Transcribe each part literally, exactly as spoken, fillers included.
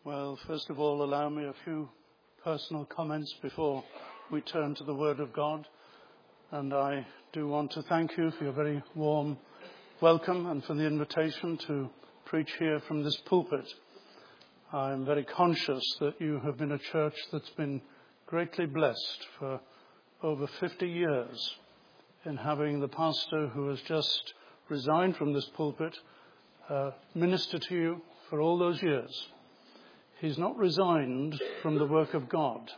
Well, first of all, allow me a few personal comments before we turn to the Word of God. And I do want to thank you for your very warm welcome and for the invitation to preach here from this pulpit. I'm very conscious that you have been a church that's been greatly blessed for over fifty years in having the pastor who has just resigned from this pulpit uh, minister to you for all those years. He's not resigned from the work of God.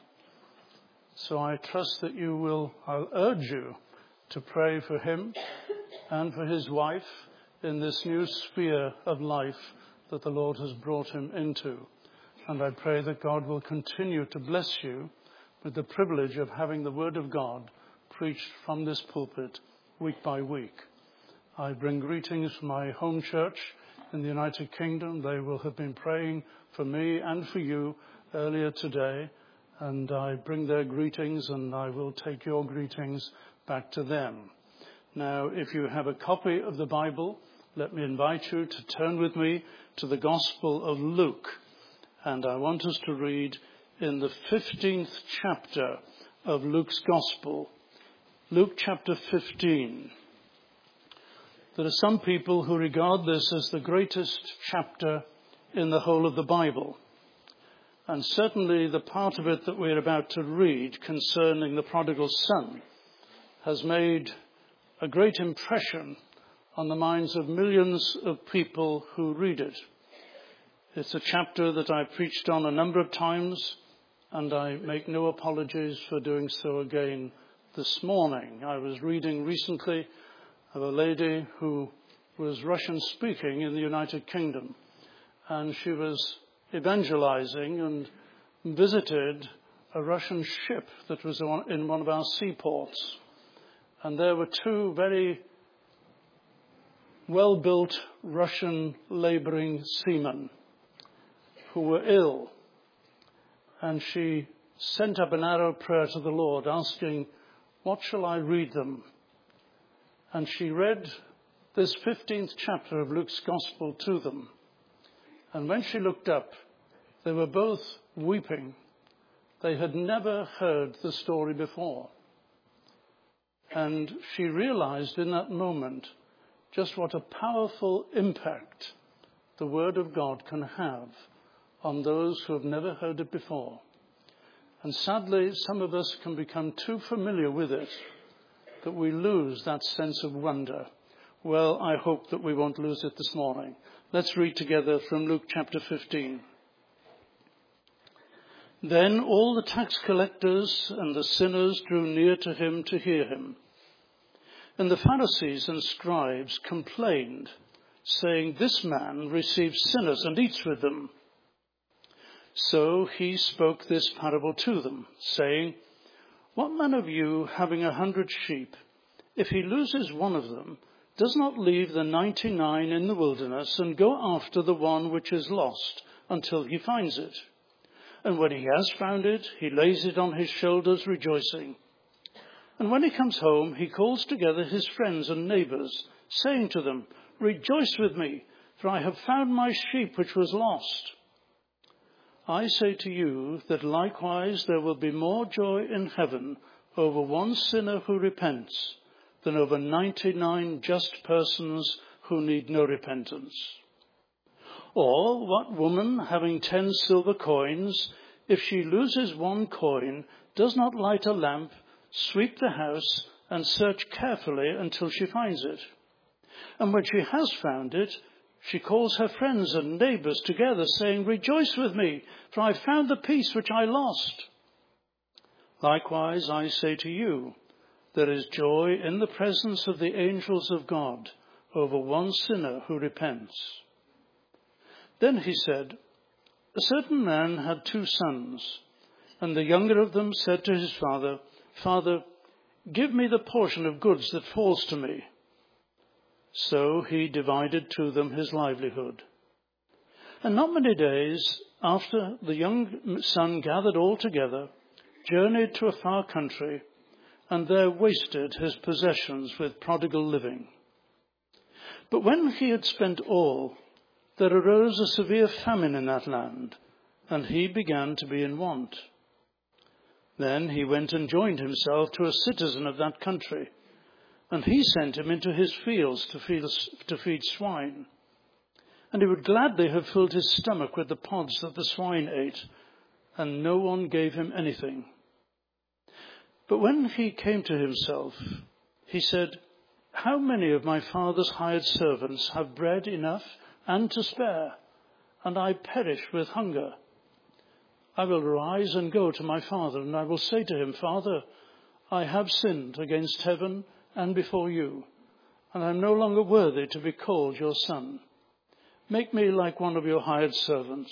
So I trust that you will, I'll urge you to pray for him and for his wife in this new sphere of life that the Lord has brought him into. And I pray that God will continue to bless you with the privilege of having the Word of God preached from this pulpit week by week. I bring greetings from my home church in the United Kingdom. They will have been praying for me and for you earlier today. And I bring their greetings and I will take your greetings back to them. Now, if you have a copy of the Bible, let me invite you to turn with me to the Gospel of Luke. And I want us to read in the fifteenth chapter of Luke's Gospel. Luke chapter fifteen. There are some people who regard this as the greatest chapter in the whole of the Bible. And certainly the part of it that we're about to read concerning the prodigal son has made a great impression on the minds of millions of people who read it. It's a chapter that I've preached on a number of times, and I make no apologies for doing so again this morning. I was reading recently of a lady who was Russian speaking in the United Kingdom, and she was evangelizing and visited a Russian ship that was in one of our seaports. And there were two very well-built Russian laboring seamen who were ill. And she sent up an arrow prayer to the Lord asking, "What shall I read them?" And she read this fifteenth chapter of Luke's Gospel to them. And when she looked up, they were both weeping. They had never heard the story before. And she realized in that moment just what a powerful impact the Word of God can have on those who have never heard it before. And sadly, some of us can become too familiar with it that we lose that sense of wonder. Well, I hope that we won't lose it this morning. Let's read together from Luke chapter fifteen. Then all the tax collectors and the sinners drew near to him to hear him. And the Pharisees and scribes complained, saying, "This man receives sinners and eats with them." So he spoke this parable to them, saying, "What man of you, having a hundred sheep, if he loses one of them, does not leave the ninety-nine in the wilderness and go after the one which is lost until he finds it? And when he has found it, he lays it on his shoulders, rejoicing. And when he comes home, he calls together his friends and neighbors, saying to them, 'Rejoice with me, for I have found my sheep which was lost.' I say to you that likewise there will be more joy in heaven over one sinner who repents than over ninety-nine just persons who need no repentance. Or what woman, having ten silver coins, if she loses one coin, does not light a lamp, sweep the house, and search carefully until she finds it? And when she has found it, she calls her friends and neighbors together, saying, 'Rejoice with me, for I found the piece which I lost.' Likewise, I say to you, there is joy in the presence of the angels of God over one sinner who repents." Then he said, "A certain man had two sons, and the younger of them said to his father, 'Father, give me the portion of goods that falls to me.' So he divided to them his livelihood. And not many days after, the young son gathered all together, journeyed to a far country, and there wasted his possessions with prodigal living. But when he had spent all, there arose a severe famine in that land, and he began to be in want. Then he went and joined himself to a citizen of that country, and he sent him into his fields to feed, to feed swine. And he would gladly have filled his stomach with the pods that the swine ate, and no one gave him anything. But when he came to himself, he said, "How many of my father's hired servants have bread enough and to spare, and I perish with hunger? I will rise and go to my father, and I will say to him, 'Father, I have sinned against heaven and before you, and I am no longer worthy to be called your son. Make me like one of your hired servants.'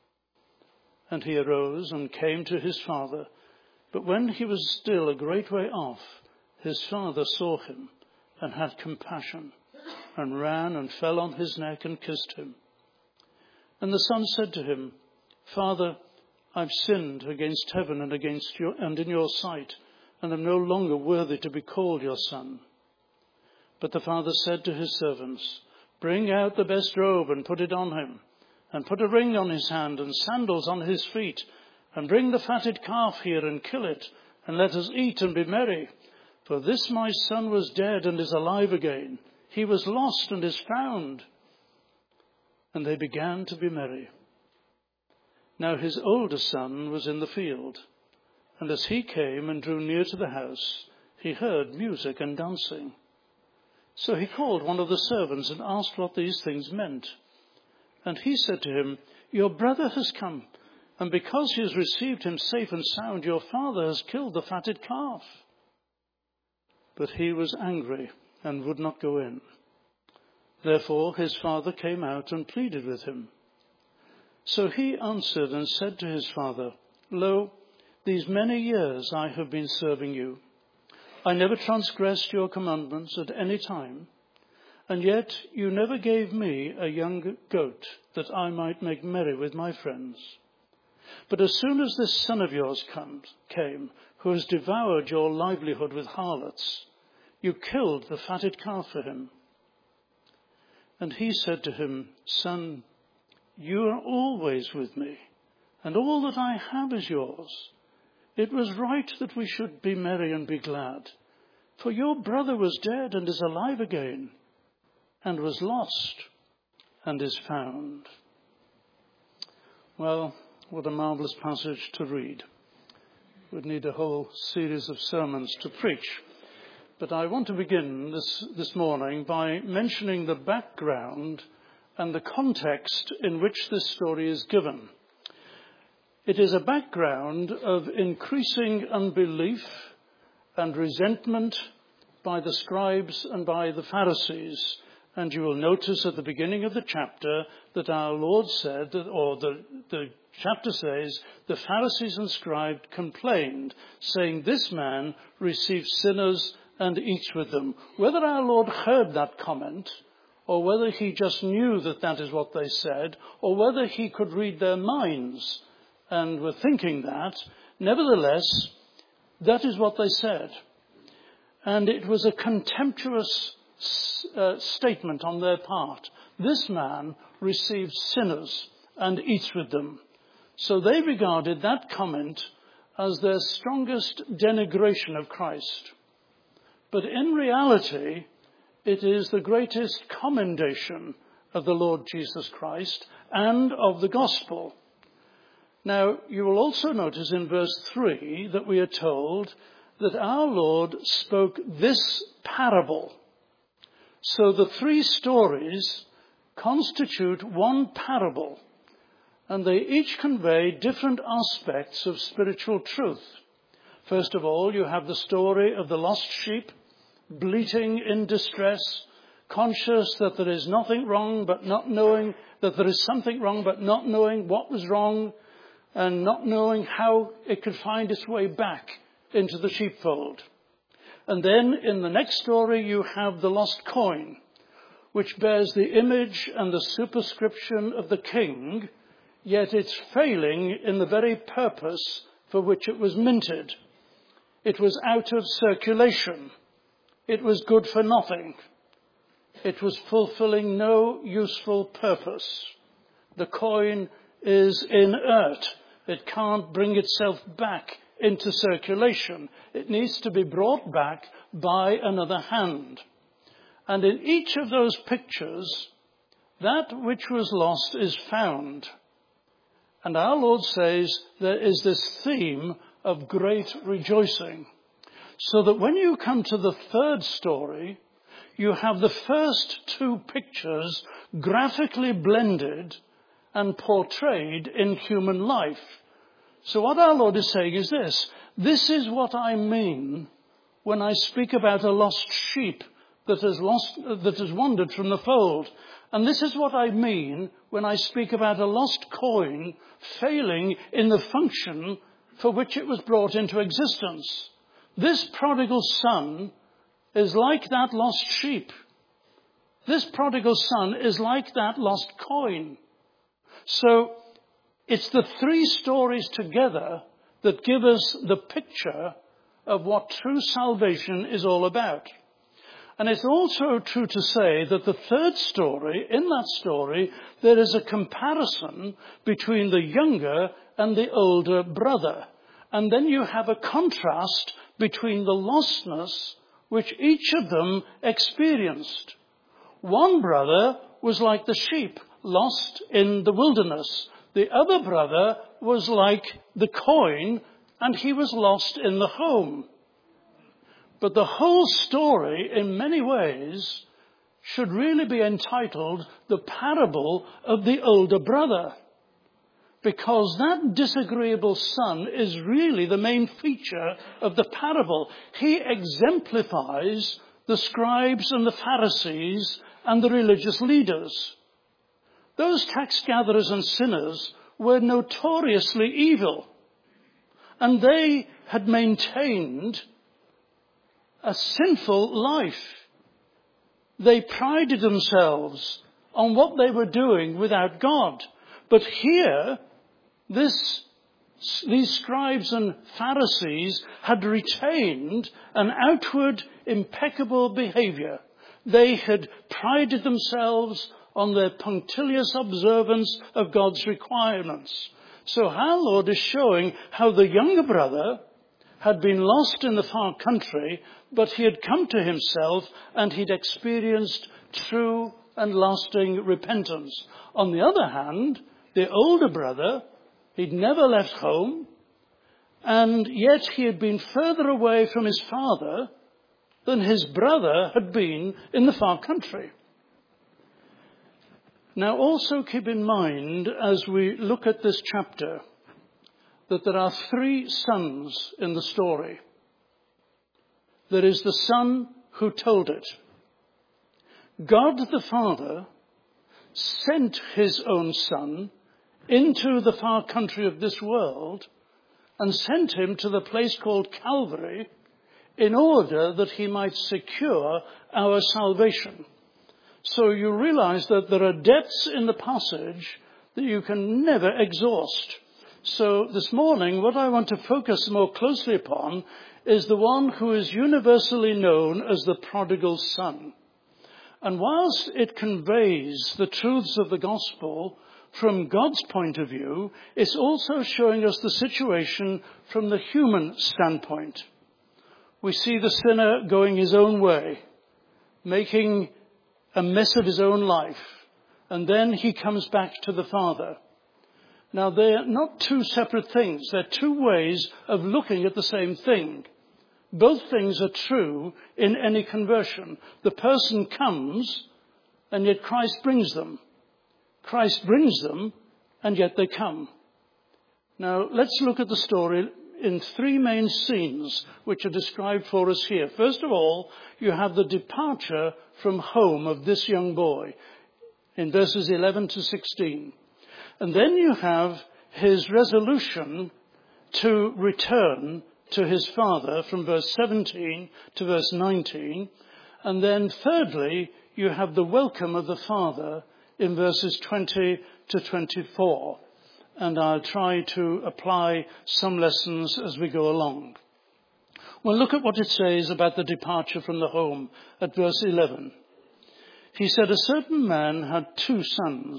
And he arose and came to his father. But when he was still a great way off, his father saw him and had compassion, and ran and fell on his neck and kissed him. And the son said to him, 'Father, I've sinned against heaven and against you and in your sight, and am no longer worthy to be called your son.' But the father said to his servants, 'Bring out the best robe and put it on him, and put a ring on his hand and sandals on his feet, and bring the fatted calf here and kill it, and let us eat and be merry. For this my son was dead and is alive again. He was lost and is found.' And they began to be merry. Now his older son was in the field, and as he came and drew near to the house, he heard music and dancing. So he called one of the servants and asked what these things meant. And he said to him, 'Your brother has come, and because he has received him safe and sound, your father has killed the fatted calf.' But he was angry and would not go in. Therefore his father came out and pleaded with him. So he answered and said to his father, 'Lo, these many years I have been serving you. I never transgressed your commandments at any time, and yet you never gave me a young goat that I might make merry with my friends. But as soon as this son of yours comes, came, who has devoured your livelihood with harlots, you killed the fatted calf for him.' And he said to him, 'Son, you are always with me, and all that I have is yours. It was right that we should be merry and be glad. For your brother was dead and is alive again, and was lost and is found.'" Well, what a marvelous passage to read. We'd need a whole series of sermons to preach. But I want to begin this, this morning by mentioning the background and the context in which this story is given. It is a background of increasing unbelief and resentment by the scribes and by the Pharisees. And you will notice at the beginning of the chapter that our Lord said, that, or the, the chapter says, the Pharisees and scribes complained, saying, "This man receives sinners and eats with them." Whether our Lord heard that comment, or whether he just knew that that is what they said, or whether he could read their minds and were thinking that, nevertheless, that is what they said. And it was a contemptuous uh, statement on their part. This man receives sinners and eats with them. So they regarded that comment as their strongest denigration of Christ. But in reality, it is the greatest commendation of the Lord Jesus Christ and of the gospel. Now, you will also notice in verse three that we are told that our Lord spoke this parable. So the three stories constitute one parable, and they each convey different aspects of spiritual truth. First of all, you have the story of the lost sheep, bleating in distress, conscious that there is nothing wrong, but not knowing that there is something wrong, but not knowing what was wrong, and not knowing how it could find its way back into the sheepfold. And then in the next story, you have the lost coin, which bears the image and the superscription of the king, yet it's failing in the very purpose for which it was minted. It was out of circulation. It was good for nothing. It was fulfilling no useful purpose. The coin is inert. It can't bring itself back into circulation. It needs to be brought back by another hand. And in each of those pictures, that which was lost is found. And our Lord says there is this theme of great rejoicing. So that when you come to the third story, you have the first two pictures graphically blended and portrayed in human life. So what our Lord is saying is this: this is what I mean when I speak about a lost sheep that has lost, that has wandered from the fold. And this is what I mean when I speak about a lost coin failing in the function for which it was brought into existence. This prodigal son is like that lost sheep. This prodigal son is like that lost coin. So it's the three stories together that give us the picture of what true salvation is all about. And it's also true to say that the third story, in that story, there is a comparison between the younger and the older brother. And then you have a contrast between the lostness which each of them experienced. One brother was like the sheep lost in the wilderness. The other brother was like the coin, and he was lost in the home. But the whole story, in many ways, should really be entitled The Parable of the Older Brother, because that disagreeable son is really the main feature of the parable. He exemplifies the scribes and the Pharisees and the religious leaders. Those tax gatherers and sinners were notoriously evil, and they had maintained a sinful life. They prided themselves on what they were doing without God. But here, this, these scribes and Pharisees had retained an outward, impeccable behavior. They had prided themselves on their punctilious observance of God's requirements. So our Lord is showing how the younger brother had been lost in the far country, but he had come to himself and he'd experienced true and lasting repentance. On the other hand, the older brother, he'd never left home, and yet he had been further away from his father than his brother had been in the far country. Now also keep in mind, as we look at this chapter, that there are three sons in the story. There is the son who told it. God the Father sent his own son into the far country of this world and sent him to the place called Calvary in order that he might secure our salvation. So you realize that there are depths in the passage that you can never exhaust. So this morning, what I want to focus more closely upon is the one who is universally known as the prodigal son. And whilst it conveys the truths of the gospel from God's point of view, it's also showing us the situation from the human standpoint. We see the sinner going his own way, making a mess of his own life, and then he comes back to the Father. Now, they're not two separate things. They're two ways of looking at the same thing. Both things are true in any conversion. The person comes, and yet Christ brings them. Christ brings them, and yet they come. Now, let's look at the story in three main scenes, which are described for us here. First of all, you have the departure from home of this young boy in verses eleven to sixteen. And then you have his resolution to return to his father from verse seventeen to verse nineteen. And then thirdly, you have the welcome of the father in verses twenty to twenty-four. And I'll try to apply some lessons as we go along. Well, look at what it says about the departure from the home at verse eleven. He said, a certain man had two sons,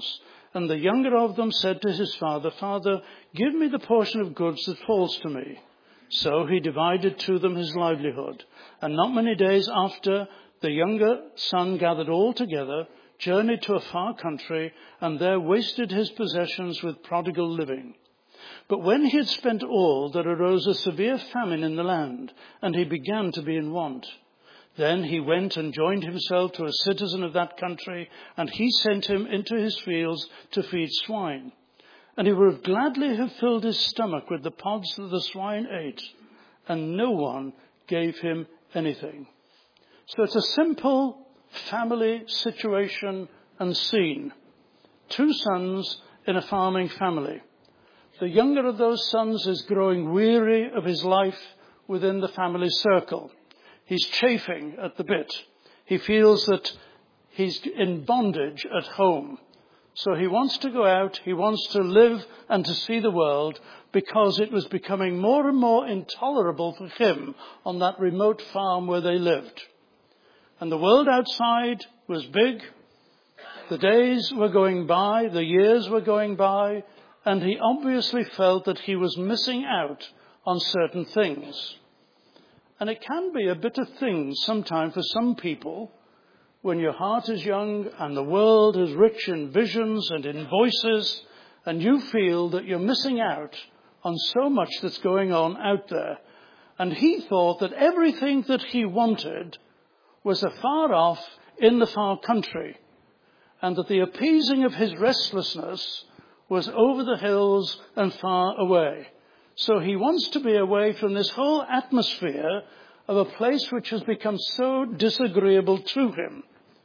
And the younger of them said to his father, Father, give me the portion of goods that falls to me. So he divided to them his livelihood. And not many days after, the younger son gathered all together, journeyed to a far country, and there wasted his possessions with prodigal living. But when he had spent all, there arose a severe famine in the land, and he began to be in want. Then he went and joined himself to a citizen of that country, and he sent him into his fields to feed swine. And he would gladly have filled his stomach with the pods that the swine ate, and no one gave him anything. So it's a simple family situation and scene. Two sons in a farming family. The younger of those sons is growing weary of his life within the family circle. He's chafing at the bit. He feels that he's in bondage at home. So he wants to go out, he wants to live and to see the world, because it was becoming more and more intolerable for him on that remote farm where they lived. And the world outside was big. The days were going by, the years were going by, and he obviously felt that he was missing out on certain things. And it can be a bitter thing sometimes for some people when your heart is young and the world is rich in visions and in voices, and you feel that you're missing out on so much that's going on out there. And he thought that everything that he wanted was afar off in the far country, and that the appeasing of his restlessness was over the hills and far away. So he wants to be away from this whole atmosphere of a place which has become so disagreeable to him.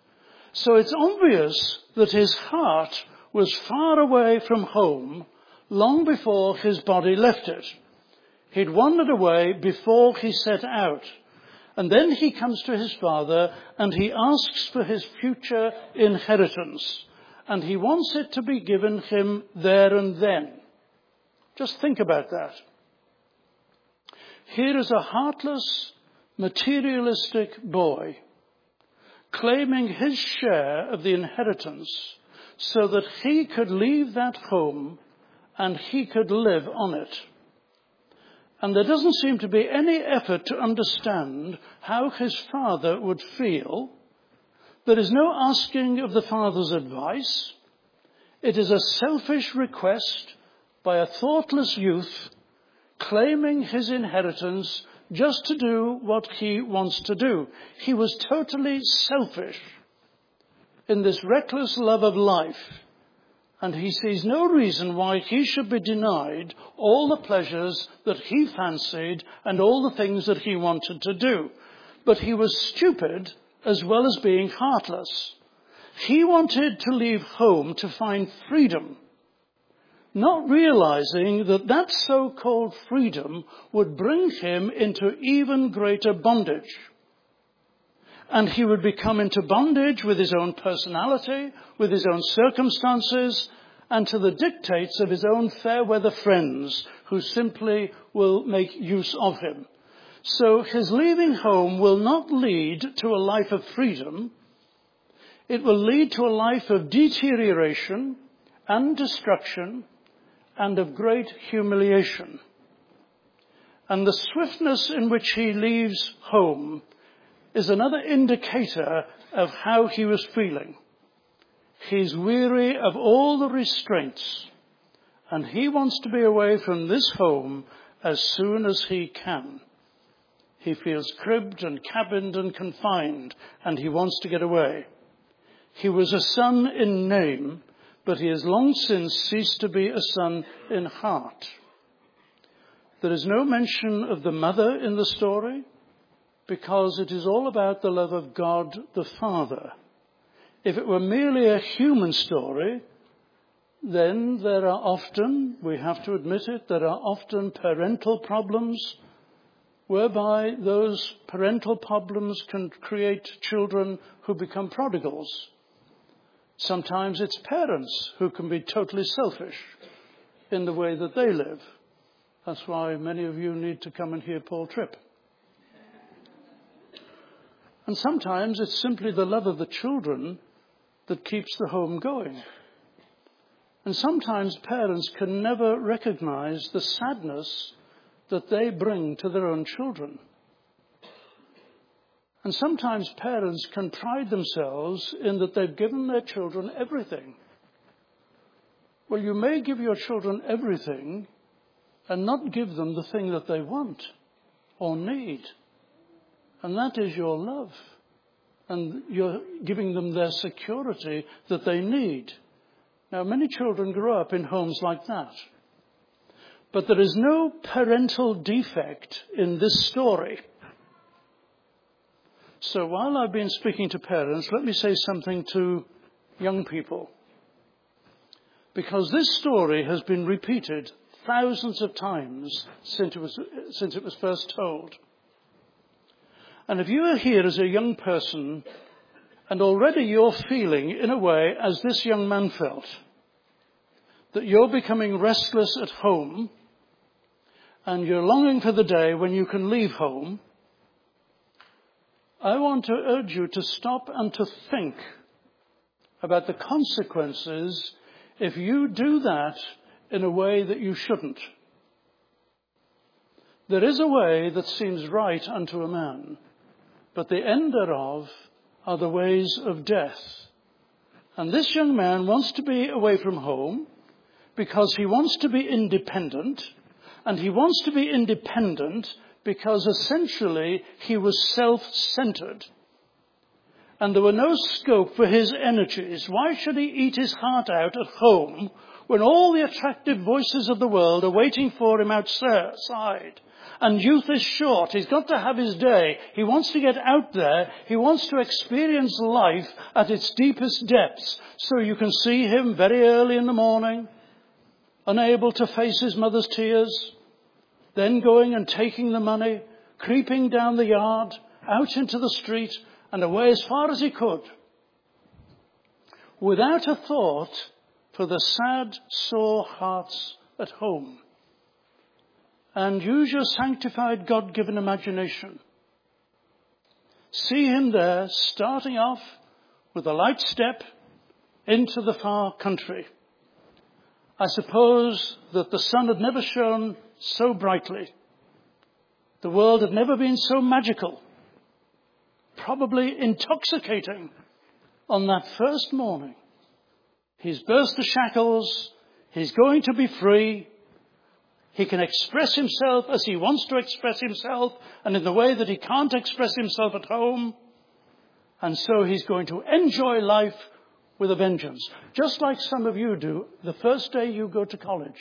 So it's obvious that his heart was far away from home long before his body left it. He'd wandered away before he set out. And then he comes to his father and he asks for his future inheritance. And he wants it to be given him there and then. Just think about that. Here is a heartless, materialistic boy claiming his share of the inheritance so that he could leave that home and he could live on it. And there doesn't seem to be any effort to understand how his father would feel. There is no asking of the father's advice. It is a selfish request by a thoughtless youth claiming his inheritance just to do what he wants to do. He was totally selfish in this reckless love of life. And he sees no reason why he should be denied all the pleasures that he fancied and all the things that he wanted to do. But he was stupid as well as being heartless. He wanted to leave home to find freedom, not realizing that that so-called freedom would bring him into even greater bondage. And he would become into bondage with his own personality, with his own circumstances, and to the dictates of his own fair-weather friends who simply will make use of him. So his leaving home will not lead to a life of freedom. It will lead to a life of deterioration and destruction and of great humiliation. And the swiftness in which he leaves home is another indicator of how he was feeling. He's weary of all the restraints, and he wants to be away from this home as soon as he can. He feels cribbed and cabined and confined, and he wants to get away. He was a son in name, but he has long since ceased to be a son in heart. There is no mention of the mother in the story, because it is all about the love of God the Father. If it were merely a human story, then there are often, we have to admit it, there are often parental problems, whereby those parental problems can create children who become prodigals. Sometimes it's parents who can be totally selfish in the way that they live. That's why many of you need to come and hear Paul Tripp. And sometimes it's simply the love of the children that keeps the home going. And sometimes parents can never recognize the sadness that they bring to their own children. And sometimes parents can pride themselves in that they've given their children everything. Well, you may give your children everything and not give them the thing that they want or need. And that is your love. And you're giving them their security that they need. Now, many children grow up in homes like that. But there is no parental defect in this story. So while I've been speaking to parents, let me say something to young people. Because this story has been repeated thousands of times since it was, since it was first told. And if you are here as a young person, and already you're feeling, in a way, as this young man felt, that you're becoming restless at home, and you're longing for the day when you can leave home, I want to urge you to stop and to think about the consequences if you do that in a way that you shouldn't. There is a way that seems right unto a man, but the end thereof are the ways of death. And this young man wants to be away from home because he wants to be independent, and he wants to be independent because essentially he was self-centered. And there were no scope for his energies. Why should he eat his heart out at home when all the attractive voices of the world are waiting for him outside? And youth is short. He's got to have his day. He wants to get out there. He wants to experience life at its deepest depths. So you can see him very early in the morning, unable to face his mother's tears, then going and taking the money, creeping down the yard, out into the street, and away as far as he could, without a thought for the sad, sore hearts at home. And use your sanctified, God-given imagination. See him there, starting off with a light step into the far country. I suppose that the sun had never shone so brightly. The world had never been so magical, probably intoxicating on that first morning. He's burst the shackles. He's going to be free. He can express himself as he wants to express himself and in the way that he can't express himself at home. And so he's going to enjoy life with a vengeance, just like some of you do the first day you go to college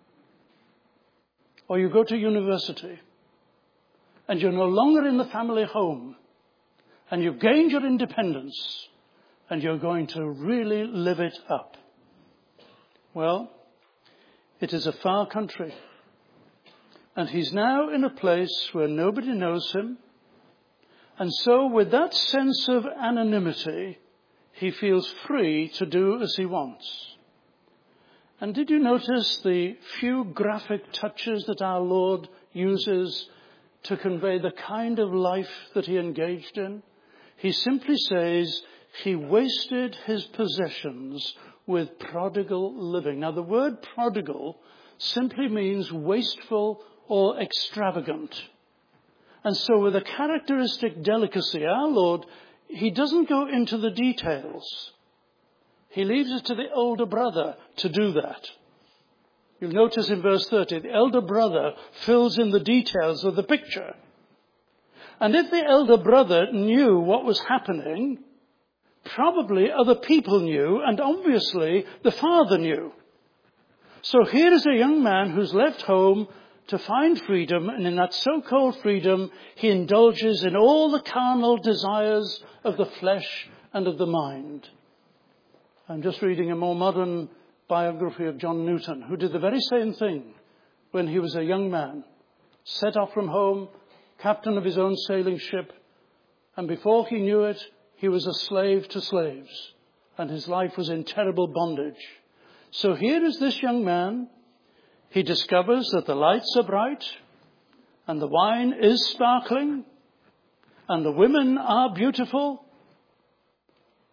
or you go to university and you're no longer in the family home and you've gained your independence and you're going to really live it up. Well, it is a far country. And he's now in a place where nobody knows him. And so with that sense of anonymity, he feels free to do as he wants. And did you notice the few graphic touches that our Lord uses to convey the kind of life that he engaged in? He simply says he wasted his possessions with prodigal living. Now, the word prodigal simply means wasteful or extravagant. And so with a characteristic delicacy, our Lord, he doesn't go into the details. He leaves it to the elder brother to do that. You'll notice in verse thirty, the elder brother fills in the details of the picture. And if the elder brother knew what was happening, probably other people knew, and obviously the father knew. So here is a young man who's left home to find freedom, and in that so-called freedom, he indulges in all the carnal desires of the flesh and of the mind. I'm just reading a more modern biography of John Newton, who did the very same thing when he was a young man, set off from home, captain of his own sailing ship, and before he knew it, he was a slave to slaves, and his life was in terrible bondage. So here is this young man. He discovers that the lights are bright, and the wine is sparkling, and the women are beautiful.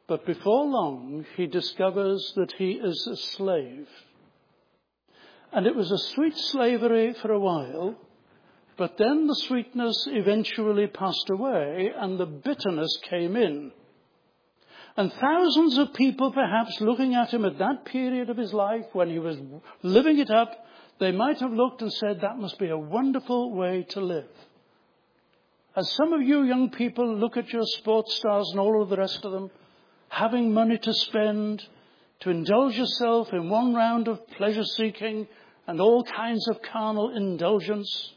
But before long, he discovers that he is a slave. And it was a sweet slavery for a while, but then the sweetness eventually passed away and the bitterness came in. And thousands of people perhaps looking at him at that period of his life when he was living it up, they might have looked and said, that must be a wonderful way to live. As some of you young people look at your sports stars and all of the rest of them, having money to spend, to indulge yourself in one round of pleasure seeking and all kinds of carnal indulgence.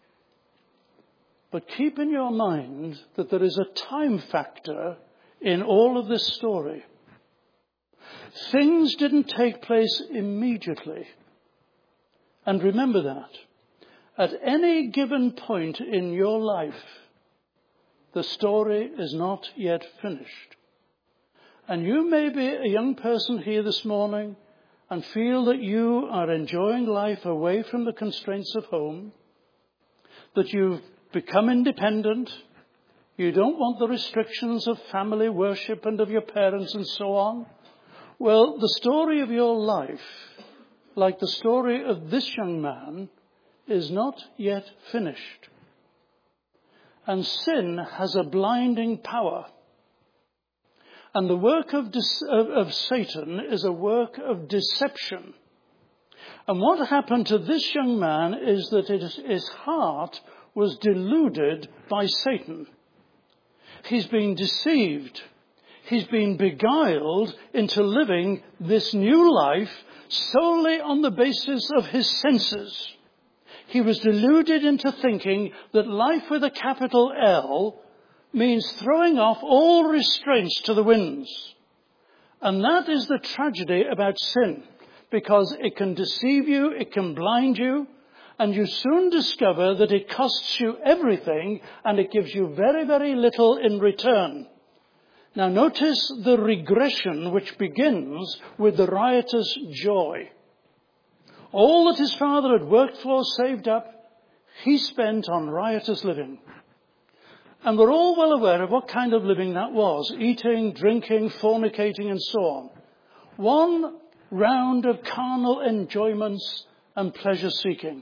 But keep in your mind that there is a time factor in all of this story. Things didn't take place immediately. And remember that. At any given point in your life, the story is not yet finished. And you may be a young person here this morning and feel that you are enjoying life away from the constraints of home, that you've become independent, you don't want the restrictions of family worship and of your parents and so on. Well, the story of your life, like the story of this young man, is not yet finished. And sin has a blinding power. And the work of, of, of Satan is a work of deception. And what happened to this young man is that his, his heart was deluded by Satan. He's been deceived. He's been beguiled into living this new life solely on the basis of his senses. He was deluded into thinking that life with a capital L means throwing off all restraints to the winds. And that is the tragedy about sin, because it can deceive you, it can blind you, and you soon discover that it costs you everything and it gives you very, very little in return. Now notice the regression which begins with the riotous joy. All that his father had worked for, saved up, he spent on riotous living. And we're all well aware of what kind of living that was. Eating, drinking, fornicating and so on. One round of carnal enjoyments and pleasure seeking.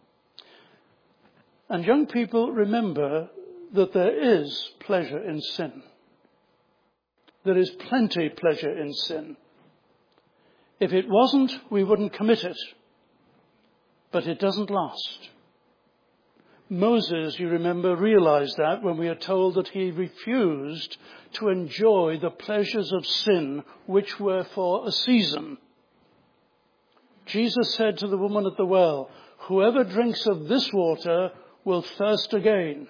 And young people, remember that there is pleasure in sin. There is plenty pleasure in sin. If it wasn't, we wouldn't commit it. But it doesn't last. Moses, you remember, realized that when we are told that he refused to enjoy the pleasures of sin which were for a season. Jesus said to the woman at the well, whoever drinks of this water will thirst again.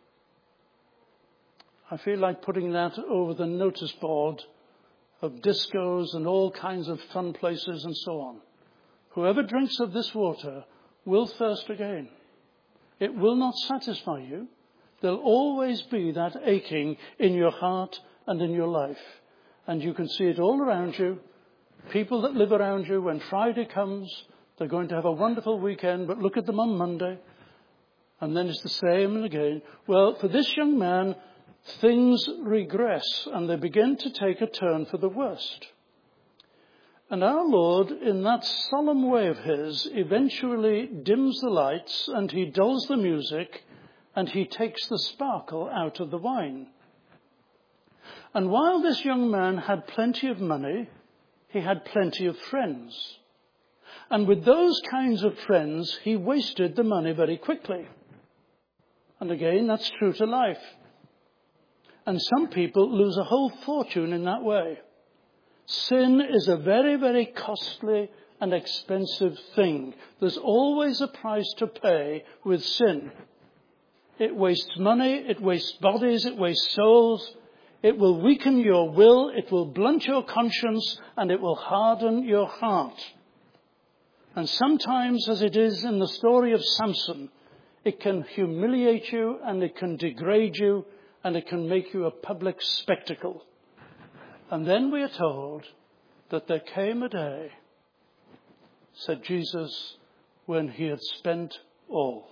I feel like putting that over the notice board of discos and all kinds of fun places and so on. Whoever drinks of this water will thirst again. It will not satisfy you. There'll always be that aching in your heart and in your life. And you can see it all around you. People that live around you, when Friday comes, they're going to have a wonderful weekend, but look at them on Monday. And then it's the same again. Well, for this young man, things regress and they begin to take a turn for the worst. And our Lord, in that solemn way of his, eventually dims the lights and he dulls the music and he takes the sparkle out of the wine. And while this young man had plenty of money, he had plenty of friends. And with those kinds of friends, he wasted the money very quickly. And again, that's true to life. And some people lose a whole fortune in that way. Sin is a very, very costly and expensive thing. There's always a price to pay with sin. It wastes money, it wastes bodies, it wastes souls. It will weaken your will, it will blunt your conscience, and it will harden your heart. And sometimes, as it is in the story of Samson, it can humiliate you and it can degrade you and it can make you a public spectacle. And then we are told that there came a day, said Jesus, when he had spent all.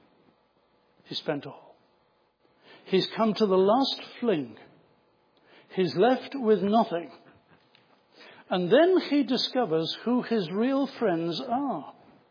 He spent all. He's come to the last fling. He's left with nothing. And then he discovers who his real friends are.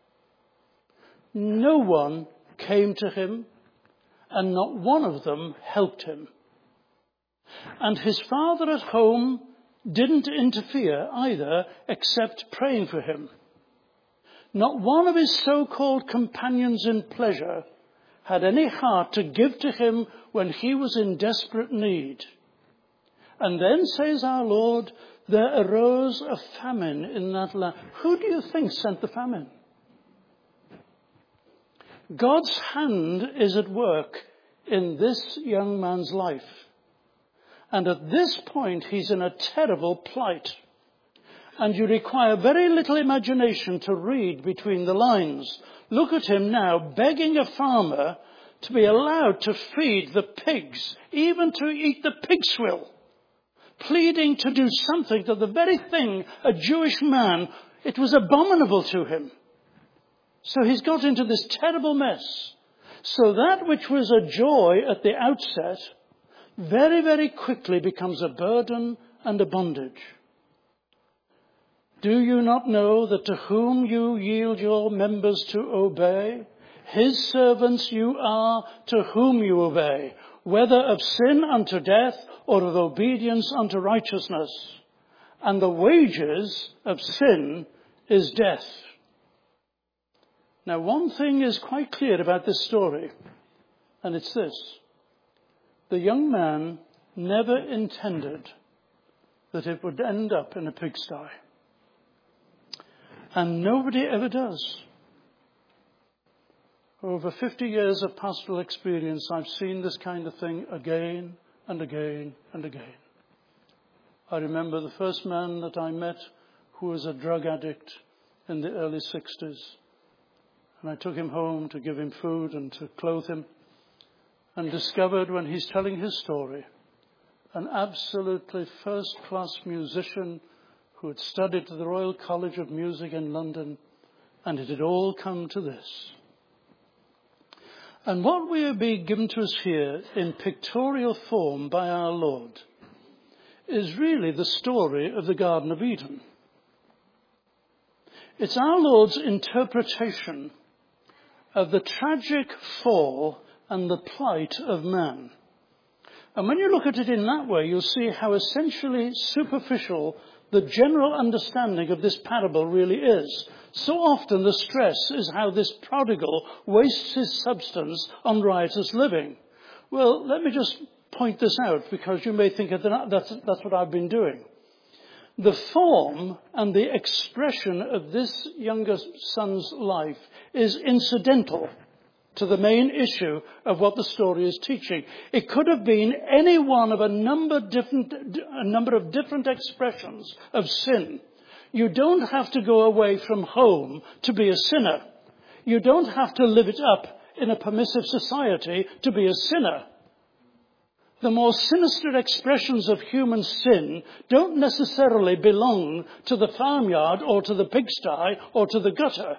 No one came to him, and not one of them helped him. And his father at home didn't interfere either, except praying for him. Not one of his so-called companions in pleasure had any heart to give to him when he was in desperate need. And then, says our Lord, there arose a famine in that land. Who do you think sent the famine? God's hand is at work in this young man's life. And at this point, he's in a terrible plight. And you require very little imagination to read between the lines. Look at him now, begging a farmer to be allowed to feed the pigs, even to eat the pig swill. Pleading to do something to the very thing, a Jewish man, it was abominable to him. So he's got into this terrible mess. So that which was a joy at the outset, very, very quickly becomes a burden and a bondage. Do you not know that to whom you yield your members to obey, his servants you are to whom you obey, whether of sin unto death or of obedience unto righteousness? And the wages of sin is death. Now, one thing is quite clear about this story, and it's this. The young man never intended that it would end up in a pigsty. And nobody ever does. Over fifty years of pastoral experience, I've seen this kind of thing again and again and again. I remember the first man that I met who was a drug addict in the early sixties. And I took him home to give him food and to clothe him. And discovered when he's telling his story, an absolutely first-class musician who had studied at the Royal College of Music in London, and it had all come to this. And what we are being given to us here in pictorial form by our Lord is really the story of the Garden of Eden. It's our Lord's interpretation of the tragic fall and the plight of man. And when you look at it in that way, you'll see how essentially superficial the general understanding of this parable really is. So often the stress is how this prodigal wastes his substance on riotous living. Well, let me just point this out, because you may think that that's, that's what I've been doing. The form and the expression of this younger son's life is incidental to the main issue of what the story is teaching. It could have been any one of a number, different, a number of different expressions of sin. You don't have to go away from home to be a sinner. You don't have to live it up in a permissive society to be a sinner. The more sinister expressions of human sin don't necessarily belong to the farmyard or to the pigsty or to the gutter.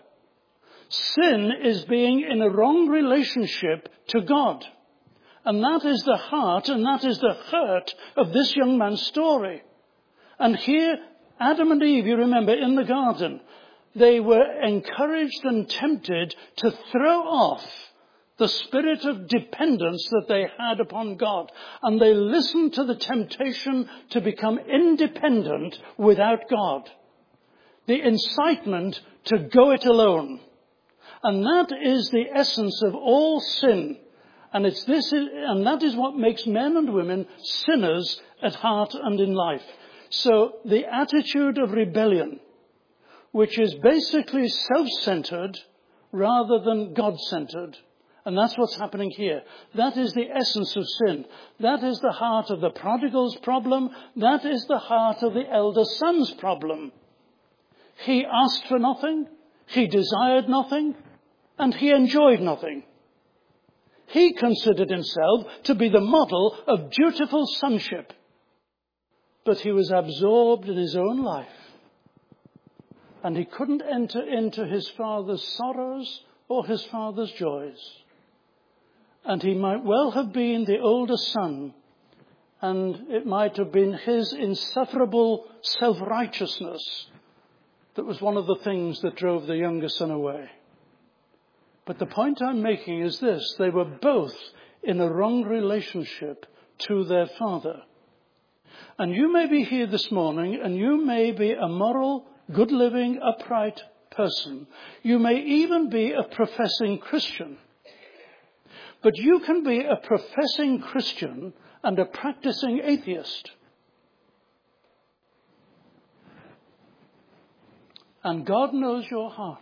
Sin is being in a wrong relationship to God. And that is the heart and that is the hurt of this young man's story. And here, Adam and Eve, you remember, in the garden, they were encouraged and tempted to throw off the spirit of dependence that they had upon God. And they listened to the temptation to become independent without God. The incitement to go it alone. And that is the essence of all sin. And it's this, and that is what makes men and women sinners at heart and in life. So the attitude of rebellion, which is basically self-centered rather than God-centered. And that's what's happening here. That is the essence of sin. That is the heart of the prodigal's problem. That is the heart of the elder son's problem. He asked for nothing. He desired nothing. And he enjoyed nothing. He considered himself to be the model of dutiful sonship. But he was absorbed in his own life. And he couldn't enter into his father's sorrows or his father's joys. And he might well have been the older son. And it might have been his insufferable self-righteousness that was one of the things that drove the younger son away. But the point I'm making is this: they were both in a wrong relationship to their father. And you may be here this morning and you may be a moral, good living, upright person. You may even be a professing Christian. But you can be a professing Christian and a practicing atheist. And God knows your heart.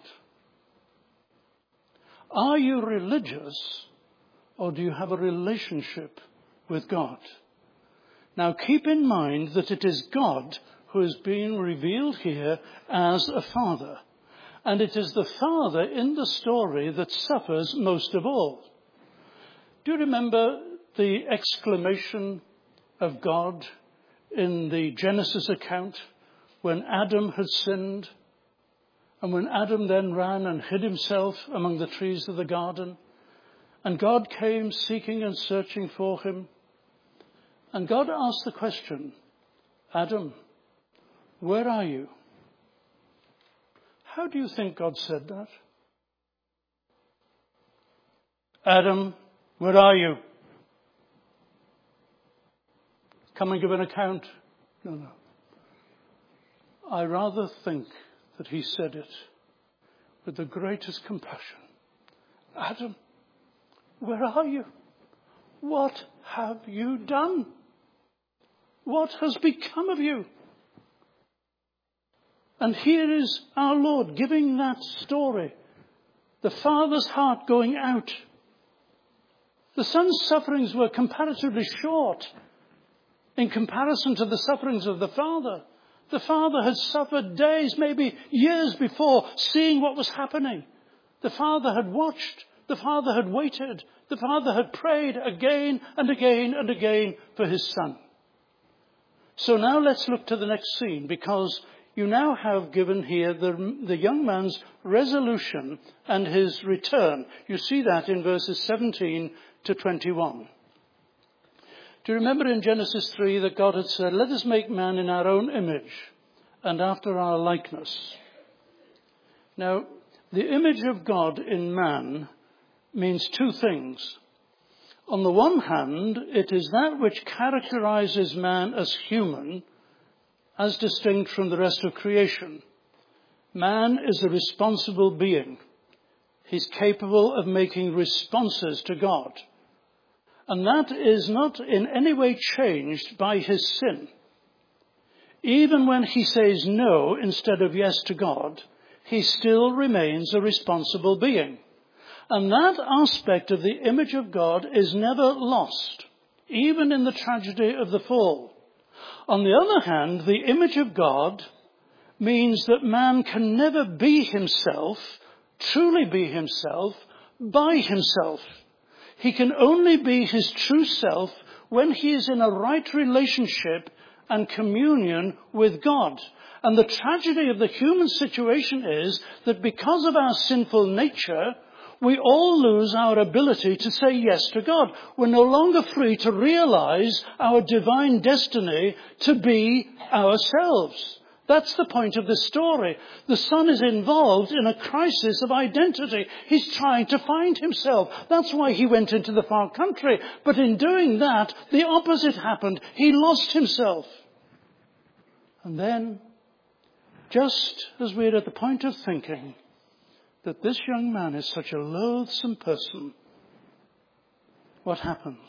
Are you religious, or do you have a relationship with God? Now keep in mind that it is God who is being revealed here as a father. And it is the father in the story that suffers most of all. Do you remember the exclamation of God in the Genesis account when Adam had sinned? And when Adam then ran and hid himself among the trees of the garden, and God came seeking and searching for him, and God asked the question, Adam, where are you? How do you think God said that? Adam, where are you? Come and give an account. No, no. I rather think that he said it with the greatest compassion. Adam, where are you? What have you done? What has become of you? And here is our Lord giving that story. The father's heart going out. The son's sufferings were comparatively short in comparison to the sufferings of the father. The father had suffered days, maybe years before, seeing what was happening. The father had watched. The father had waited. The father had prayed again and again and again for his son. So now let's look to the next scene, because you now have given here the, the young man's resolution and his return. You see that in verses seventeen to twenty-one. Do you remember in Genesis three that God had said, let us make man in our own image and after our likeness? Now, the image of God in man means two things. On the one hand, it is that which characterizes man as human, as distinct from the rest of creation. Man is a responsible being. He's capable of making responses to God. And that is not in any way changed by his sin. Even when he says no instead of yes to God, he still remains a responsible being. And that aspect of the image of God is never lost, even in the tragedy of the fall. On the other hand, the image of God means that man can never be himself, truly be himself, by himself. He can only be his true self when he is in a right relationship and communion with God. And the tragedy of the human situation is that because of our sinful nature, we all lose our ability to say yes to God. We're no longer free to realize our divine destiny to be ourselves. That's the point of this story. The son is involved in a crisis of identity. He's trying to find himself. That's why he went into the far country. But in doing that, the opposite happened. He lost himself. And then, just as we're at the point of thinking that this young man is such a loathsome person, what happens?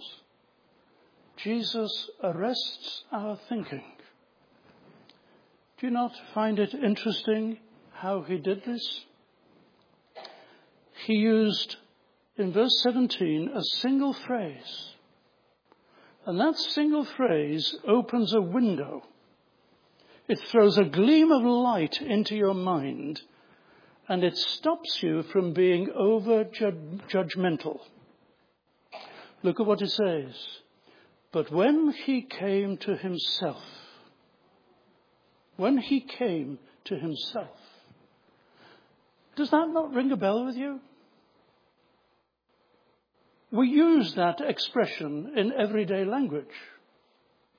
Jesus arrests our thinking. Do you not find it interesting how he did this? He used, in verse seventeen, a single phrase. And that single phrase opens a window. It throws a gleam of light into your mind, and it stops you from being over-judgmental. Look at what it says. But when he came to himself, when he came to himself. Does that not ring a bell with you? We use that expression in everyday language.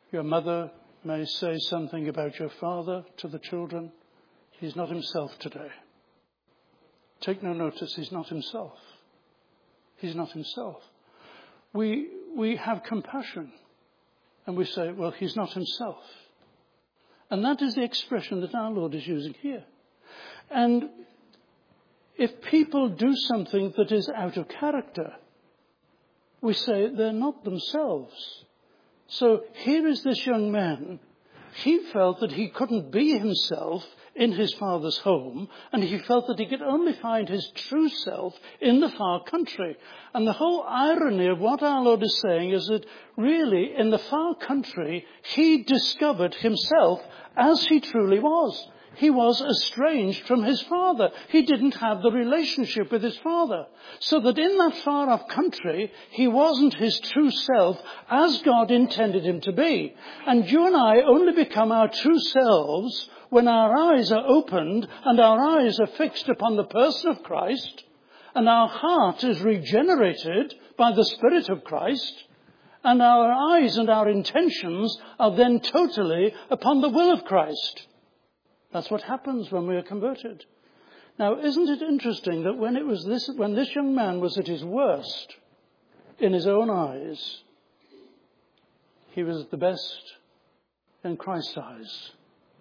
Your mother may say something about your father to the children. He's not himself today. Take no notice, he's not himself. He's not himself. We, we have compassion and we say, well, he's not himself. And that is the expression that our Lord is using here. And if people do something that is out of character, we say they're not themselves. So here is this young man. He felt that he couldn't be himself in his father's home, and he felt that he could only find his true self in the far country. And the whole irony of what our Lord is saying is that really in the far country, he discovered himself as he truly was. He was estranged from his father. He didn't have the relationship with his father. So that in that far off country, he wasn't his true self as God intended him to be. And you and I only become our true selves when our eyes are opened and our eyes are fixed upon the person of Christ and our heart is regenerated by the Spirit of Christ and our eyes and our intentions are then totally upon the will of Christ. That's what happens when we are converted. Now, isn't it interesting that when it was this, when this young man was at his worst in his own eyes, he was at the best in Christ's eyes.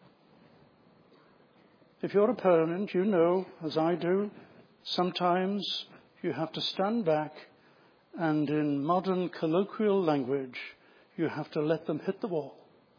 If you're a parent, you know, as I do, sometimes you have to stand back and in modern colloquial language, you have to let them hit the wall.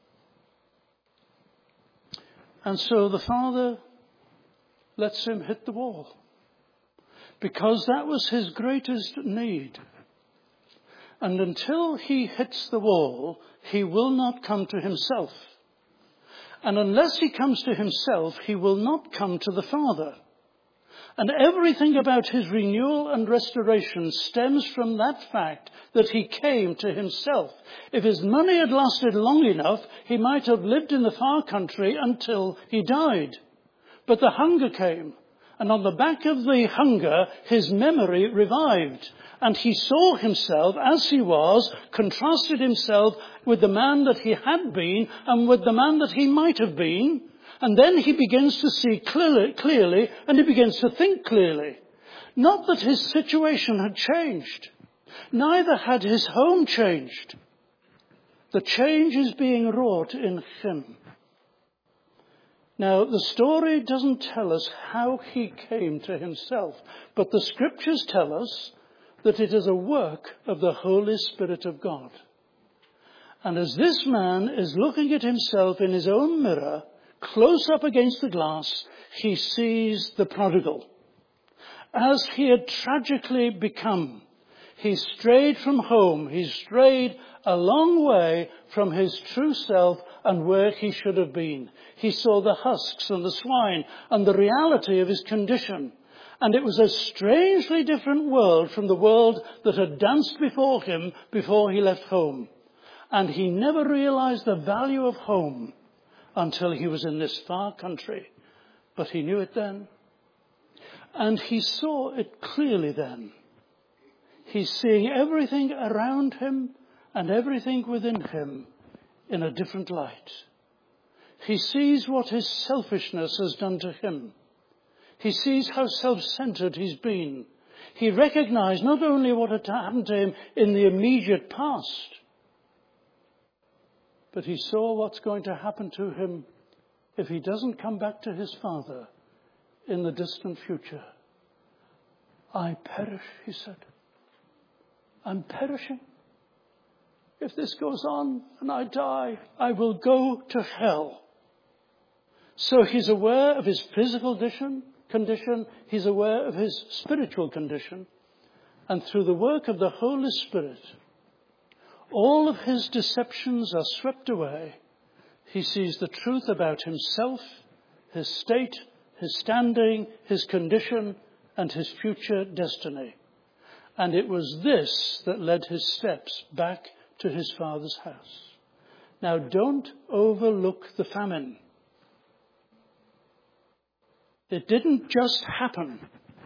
And so the father lets him hit the wall because that was his greatest need. And until he hits the wall, he will not come to himself. And unless he comes to himself, he will not come to the Father. And everything about his renewal and restoration stems from that fact that he came to himself. If his money had lasted long enough, he might have lived in the far country until he died. But the hunger came, and on the back of the hunger, his memory revived. And he saw himself as he was, contrasted himself with the man that he had been and with the man that he might have been. And then he begins to see clearly, clearly, and he begins to think clearly. Not that his situation had changed. Neither had his home changed. The change is being wrought in him. Now, the story doesn't tell us how he came to himself, but the scriptures tell us that it is a work of the Holy Spirit of God. And as this man is looking at himself in his own mirror, close up against the glass, he sees the prodigal. As he had tragically become, he strayed from home. He strayed a long way from his true self and where he should have been. He saw the husks and the swine and the reality of his condition. And it was a strangely different world from the world that had danced before him before he left home. And he never realized the value of home until he was in this far country. But he knew it then. And he saw it clearly then. He's seeing everything around him and everything within him in a different light. He sees what his selfishness has done to him. He sees how self-centered he's been. He recognized not only what had happened to him in the immediate past, but he saw what's going to happen to him if he doesn't come back to his Father in the distant future. I perish, he said. I'm perishing. If this goes on and I die, I will go to hell. So he's aware of his physical condition, condition. He's aware of his spiritual condition. And through the work of the Holy Spirit, all of his deceptions are swept away. He sees the truth about himself, his state, his standing, his condition, and his future destiny. And it was this that led his steps back to his Father's house. Now, don't overlook the famine. It didn't just happen.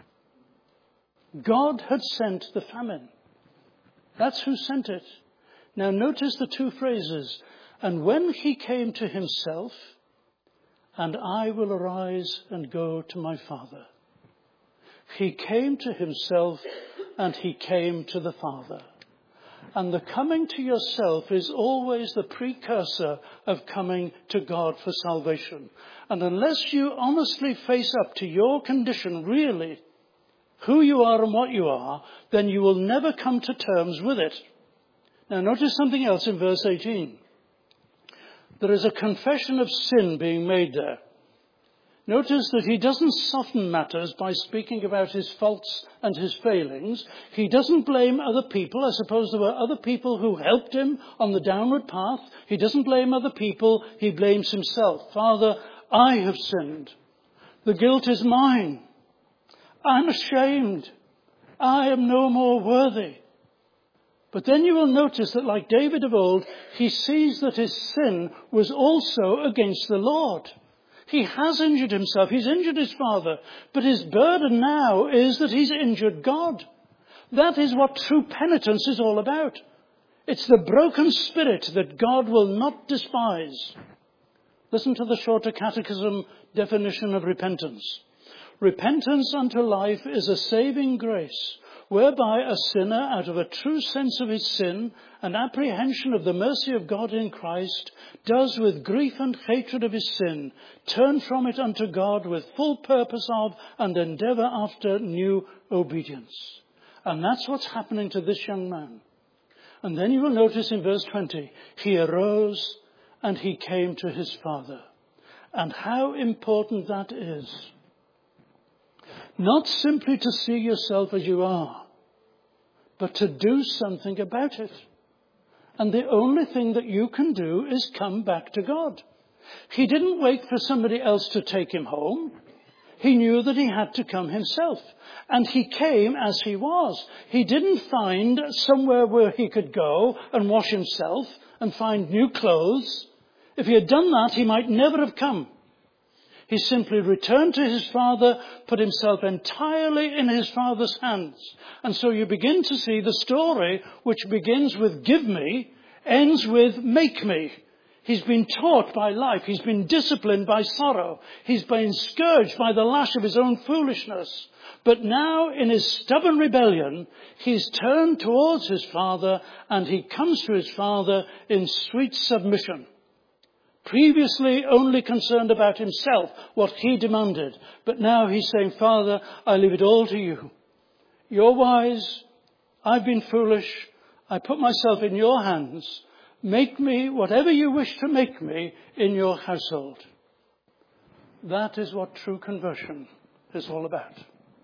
God had sent the famine. That's who sent it. Now, notice the two phrases. And when he came to himself, and I will arise and go to my Father. He came to himself and he came to the Father. And the coming to yourself is always the precursor of coming to God for salvation. And unless you honestly face up to your condition, really, who you are and what you are, then you will never come to terms with it. Now notice something else in verse eighteen. There is a confession of sin being made there. Notice that he doesn't soften matters by speaking about his faults and his failings. He doesn't blame other people. I suppose there were other people who helped him on the downward path. He doesn't blame other people. He blames himself. Father, I have sinned. The guilt is mine. I'm ashamed. I am no more worthy. But then you will notice that, like David of old, he sees that his sin was also against the Lord. He has injured himself. He's injured his father. But his burden now is that he's injured God. That is what true penitence is all about. It's the broken spirit that God will not despise. Listen to the Shorter Catechism definition of repentance. Repentance unto life is a saving grace, whereby a sinner, out of a true sense of his sin and apprehension of the mercy of God in Christ, does with grief and hatred of his sin turn from it unto God with full purpose of and endeavour after new obedience. And that's what's happening to this young man. And then you will notice in verse twenty, he arose and he came to his father. And how important that is. Not simply to see yourself as you are, but to do something about it. And the only thing that you can do is come back to God. He didn't wait for somebody else to take him home. He knew that he had to come himself. And he came as he was. He didn't find somewhere where he could go and wash himself and find new clothes. If he had done that, he might never have come. He simply returned to his father, put himself entirely in his father's hands. And so you begin to see the story, which begins with give me, ends with make me. He's been taught by life. He's been disciplined by sorrow. He's been scourged by the lash of his own foolishness. But now, in his stubborn rebellion, he's turned towards his father, and he comes to his father in sweet submission. Previously only concerned about himself, what he demanded. But now he's saying, Father, I leave it all to you. You're wise. I've been foolish. I put myself in your hands. Make me whatever you wish to make me in your household. That is what true conversion is all about.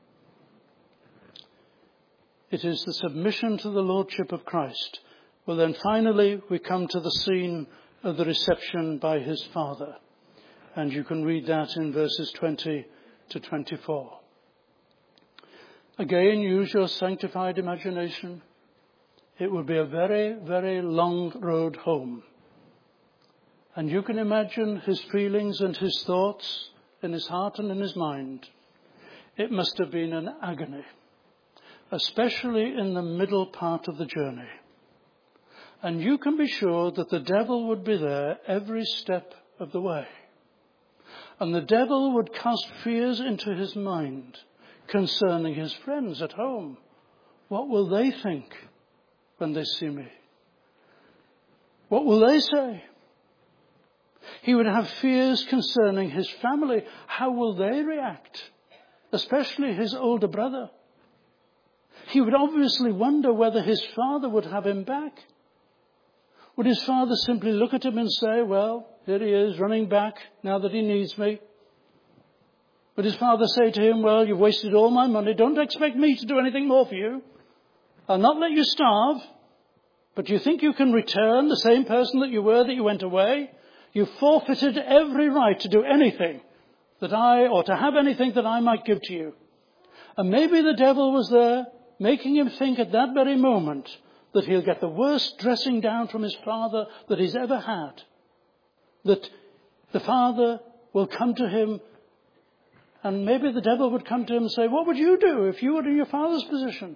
It is the submission to the Lordship of Christ. Well, then finally we come to the scene of the reception by his father. And you can read that in verses twenty to twenty-four. Again, use your sanctified imagination. It will be a very, very long road home. And you can imagine his feelings and his thoughts in his heart and in his mind. It must have been an agony, especially in the middle part of the journey. And you can be sure that the devil would be there every step of the way. And the devil would cast fears into his mind concerning his friends at home. What will they think when they see me? What will they say? He would have fears concerning his family. How will they react? Especially his older brother. He would obviously wonder whether his father would have him back. Would his father simply look at him and say, well, here he is running back now that he needs me? Would his father say to him, well, you've wasted all my money. Don't expect me to do anything more for you. I'll not let you starve. But do you think you can return the same person that you were that you went away? You forfeited every right to do anything that I, or to have anything that I might give to you. And maybe the devil was there, making him think at that very moment that he'll get the worst dressing down from his father that he's ever had. That the father will come to him, and maybe the devil would come to him and say, what would you do if you were in your father's position?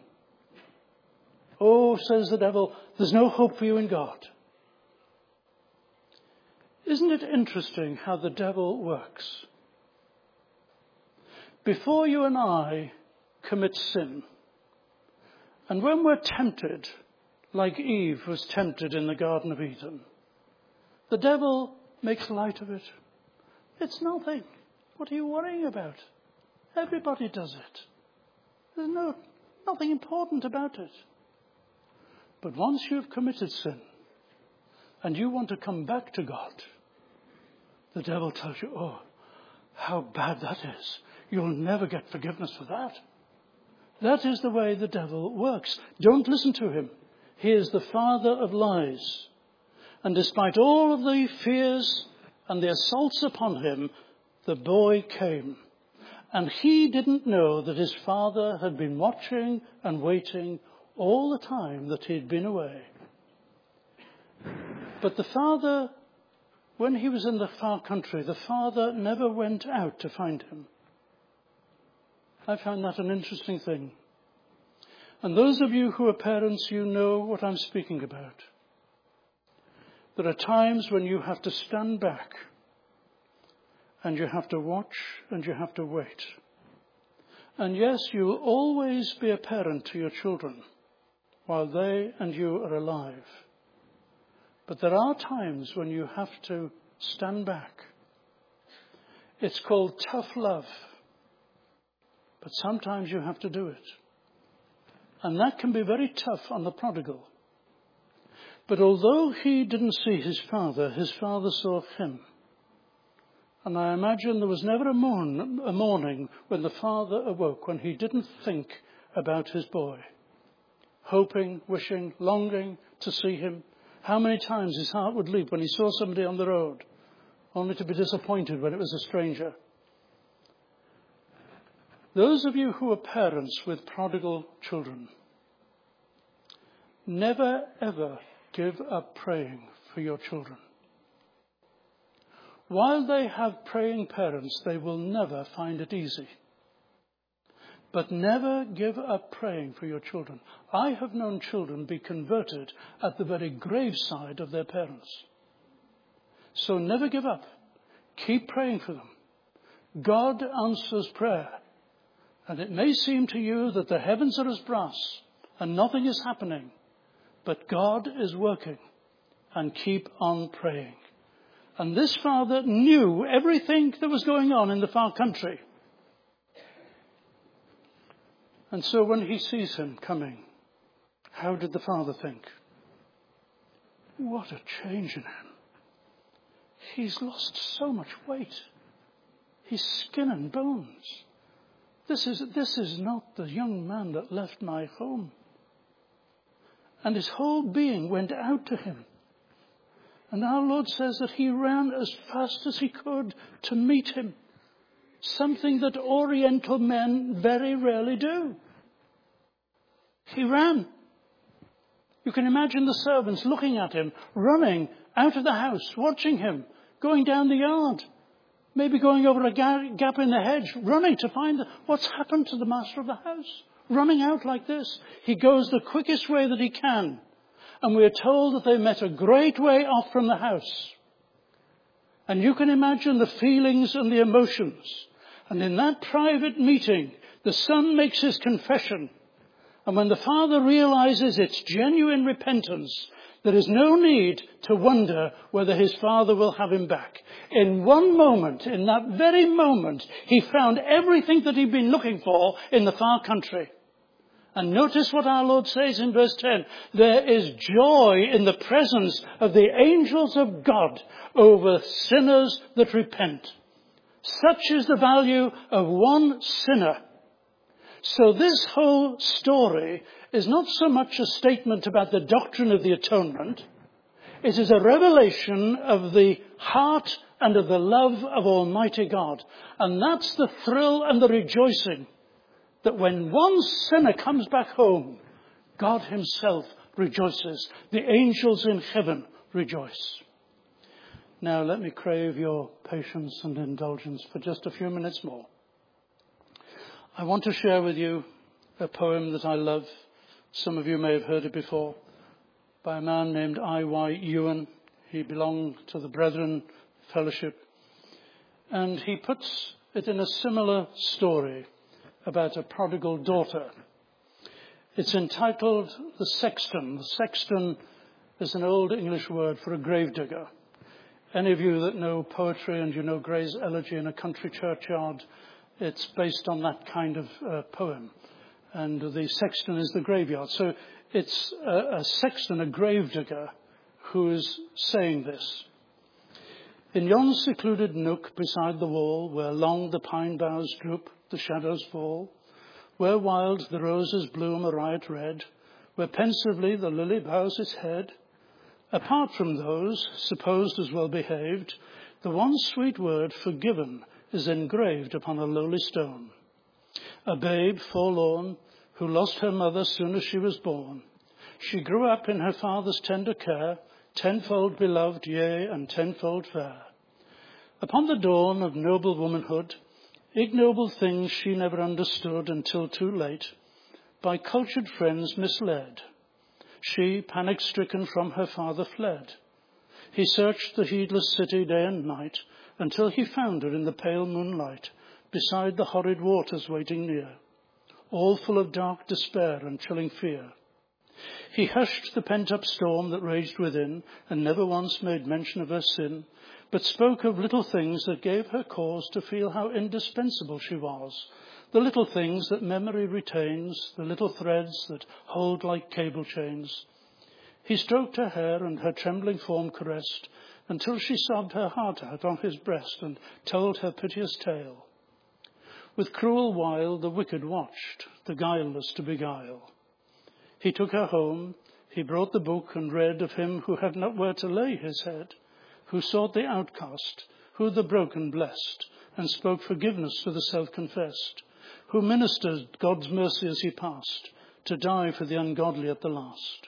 Oh, says the devil, there's no hope for you in God. Isn't it interesting how the devil works? Before you and I commit sin, and when we're tempted, like Eve was tempted in the Garden of Eden, the devil makes light of it. It's nothing. What are you worrying about? Everybody does it. There's no, nothing important about it. But once you've committed sin and you want to come back to God, the devil tells you, oh, how bad that is. You'll never get forgiveness for that. That is the way the devil works. Don't listen to him. He is the father of lies. And despite all of the fears and the assaults upon him, the boy came. And he didn't know that his father had been watching and waiting all the time that he'd been away. But the father, when he was in the far country, the father never went out to find him. I found that an interesting thing. And those of you who are parents, you know what I'm speaking about. There are times when you have to stand back and you have to watch and you have to wait. And yes, you will always be a parent to your children while they and you are alive. But there are times when you have to stand back. It's called tough love. But sometimes you have to do it. And that can be very tough on the prodigal. But although he didn't see his father, his father saw him. And I imagine there was never a, morn, a morning when the father awoke when he didn't think about his boy. Hoping, wishing, longing to see him. How many times his heart would leap when he saw somebody on the road, only to be disappointed when it was a stranger. Those of you who are parents with prodigal children, never ever give up praying for your children. While they have praying parents, they will never find it easy. But never give up praying for your children. I have known children be converted at the very graveside of their parents. So never give up. Keep praying for them. God answers prayer. And it may seem to you that the heavens are as brass and nothing is happening. But God is working. And keep on praying. And this father knew everything that was going on in the far country. And so when he sees him coming, how did the father think? What a change in him. He's lost so much weight. He's skin and bones. This is, this is not the young man that left my home. And his whole being went out to him. And our Lord says that he ran as fast as he could to meet him. Something that Oriental men very rarely do. He ran. You can imagine the servants looking at him, running out of the house, watching him, going down the yard, maybe going over a gap in the hedge, running to find what's happened to the master of the house. Running out like this. He goes the quickest way that he can. And we are told that they met a great way off from the house. And you can imagine the feelings and the emotions. And in that private meeting, the son makes his confession. And when the father realizes it's genuine repentance, there is no need to wonder whether his father will have him back. In one moment, in that very moment, he found everything that he'd been looking for in the far country. And notice what our Lord says in verse ten. There is joy in the presence of the angels of God over sinners that repent. Such is the value of one sinner. So this whole story is not so much a statement about the doctrine of the atonement. It is a revelation of the heart and of the love of Almighty God. And that's the thrill and the rejoicing. That when one sinner comes back home, God himself rejoices. The angels in heaven rejoice. Now let me crave your patience and indulgence for just a few minutes more. I want to share with you a poem that I love. Some of you may have heard it before. By a man named I Y Ewan. He belonged to the Brethren fellowship. And he puts it in a similar story about a prodigal daughter. It's entitled The Sexton. The sexton is an old English word for a gravedigger. Any of you that know poetry and you know Gray's Elegy in a Country Churchyard, it's based on that kind of uh, poem. And the sexton is the graveyard. So it's a, a sexton, a gravedigger, who is saying this. In yon secluded nook beside the wall, where long the pine boughs droop, the shadows fall, where wild the roses bloom a riot red, where pensively the lily bows its head, apart from those, supposed as well behaved, the one sweet word, forgiven, is engraved upon a lowly stone. A babe forlorn, who lost her mother soon as she was born. She grew up in her father's tender care, tenfold beloved, yea, and tenfold fair. Upon the dawn of noble womanhood, ignoble things she never understood until too late, by cultured friends misled. She, panic-stricken, from her father fled. He searched the heedless city day and night, until he found her in the pale moonlight, beside the horrid waters waiting near, all full of dark despair and chilling fear. He hushed the pent-up storm that raged within, and never once made mention of her sin, but spoke of little things that gave her cause to feel how indispensable she was, the little things that memory retains, the little threads that hold like cable chains. He stroked her hair and her trembling form caressed, until she sobbed her heart out on his breast and told her piteous tale. With cruel wile the wicked watched, the guileless to beguile. He took her home, he brought the book and read of him who had not where to lay his head, who sought the outcast, who the broken blessed, and spoke forgiveness to the self-confessed, who ministered God's mercy as he passed, to die for the ungodly at the last.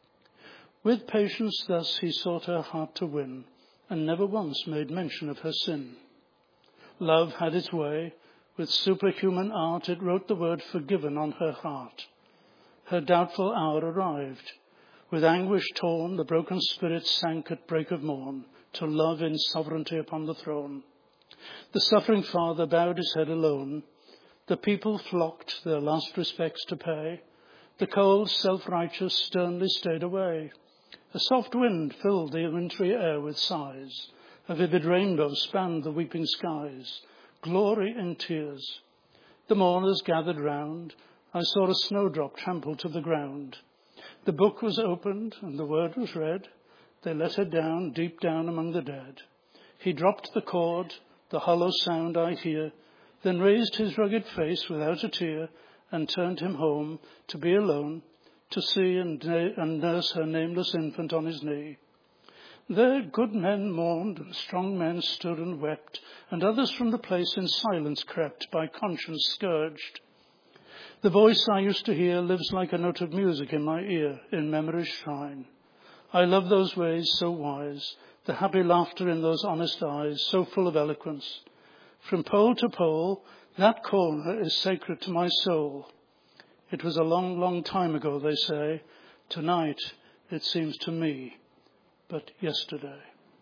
With patience thus he sought her heart to win, and never once made mention of her sin. Love had its way, with superhuman art it wrote the word forgiven on her heart. Her doubtful hour arrived. With anguish torn, the broken spirit sank at break of morn, to love in sovereignty upon the throne. The suffering father bowed his head alone. The people flocked their last respects to pay. The cold, self-righteous sternly stayed away. A soft wind filled the wintry air with sighs. A vivid rainbow spanned the weeping skies. Glory in tears. The mourners gathered round. I saw a snowdrop trampled to the ground. The book was opened and the word was read. They let her down, deep down among the dead. He dropped the cord, the hollow sound I hear, then raised his rugged face without a tear, and turned him home to be alone, to see and, na- and nurse her nameless infant on his knee. There good men mourned, and strong men stood and wept, and others from the place in silence crept, by conscience scourged. The voice I used to hear lives like a note of music in my ear, in memory's shrine. I love those ways so wise, the happy laughter in those honest eyes, so full of eloquence. From pole to pole, that corner is sacred to my soul. It was a long, long time ago, they say. Tonight, it seems to me, but yesterday.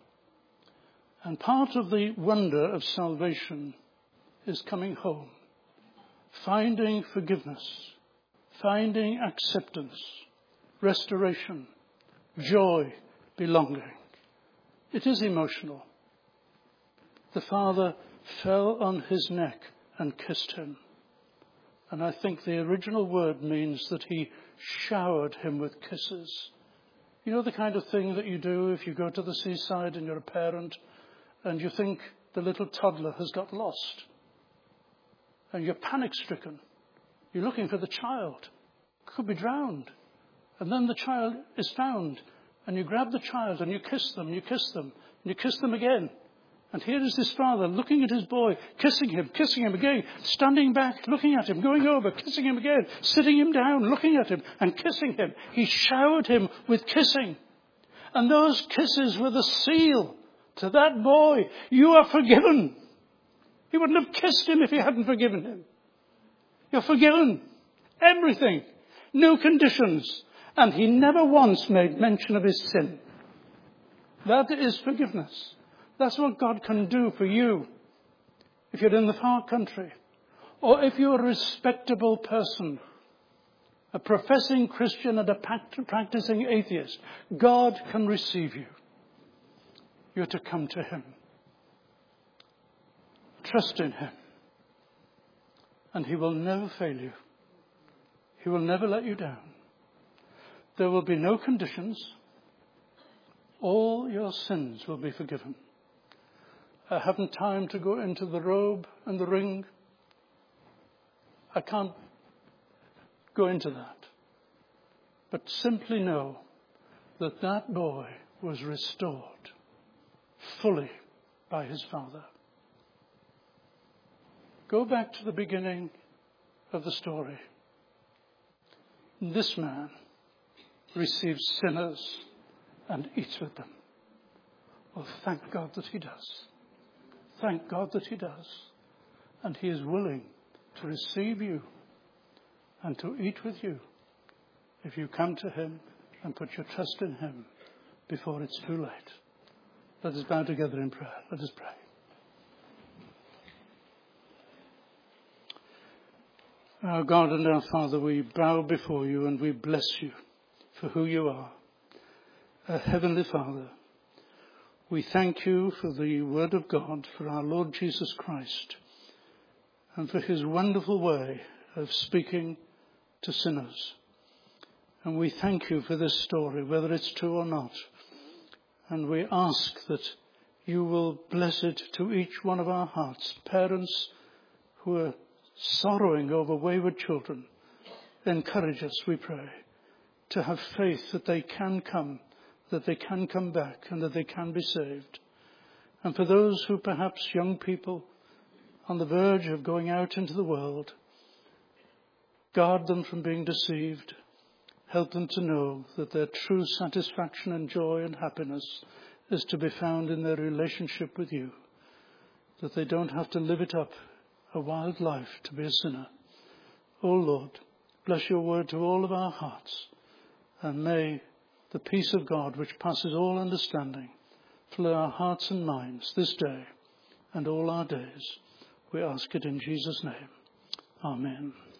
And part of the wonder of salvation is coming home, finding forgiveness, finding acceptance, restoration, joy, belonging. It is emotional. The father fell on his neck and kissed him. And I think the original word means that he showered him with kisses. You know the kind of thing that you do if you go to the seaside and you're a parent and you think the little toddler has got lost. And you're panic-stricken. You're looking for the child. Could be drowned. And then the child is found. And you grab the child and you kiss them, and you kiss them, and you kiss them again. And here is this father looking at his boy, kissing him, kissing him again, standing back, looking at him, going over, kissing him again, sitting him down, looking at him and kissing him. He showered him with kissing. And those kisses were the seal to that boy. You are forgiven. He wouldn't have kissed him if he hadn't forgiven him. You're forgiven. Everything. No conditions. And he never once made mention of his sin. That is forgiveness. That's what God can do for you if you're in the far country, or if you're a respectable person, a professing Christian and a practicing atheist. God can receive you. You're to come to him. Trust in him. And he will never fail you. He will never let you down. There will be no conditions. All your sins will be forgiven. I haven't time to go into the robe and the ring. I can't go into that. But simply know that that boy was restored fully by his father. Go back to the beginning of the story. This man receives sinners and eats with them. Well, thank God that he does. Thank God that he does. And he is willing to receive you and to eat with you if you come to him and put your trust in him before it's too late. Let us bow together in prayer. Let us pray. Our God and our Father, we bow before you and we bless you for who you are. Our Heavenly Father, we thank you for the Word of God, for our Lord Jesus Christ, and for his wonderful way of speaking to sinners. And we thank you for this story, whether it's true or not. And we ask that you will bless it to each one of our hearts. Parents who are sorrowing over wayward children, encourage us, we pray, to have faith that they can come, that they can come back, and that they can be saved. And for those who perhaps, young people, on the verge of going out into the world, guard them from being deceived. Help them to know that their true satisfaction and joy and happiness is to be found in their relationship with you. That they don't have to live it up, a wild life, to be a sinner. O Lord, bless your word to all of our hearts. And may the peace of God, which passes all understanding, fill our hearts and minds this day and all our days. We ask it in Jesus' name. Amen.